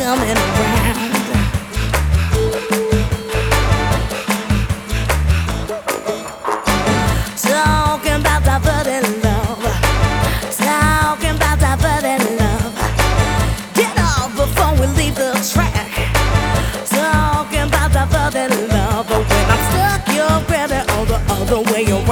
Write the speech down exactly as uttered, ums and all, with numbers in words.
coming around. Talking about diverting love, talking about diverting love. Get off before we leave the track. Talking about diverting love, but when I'm stuck, you're better on the other way around.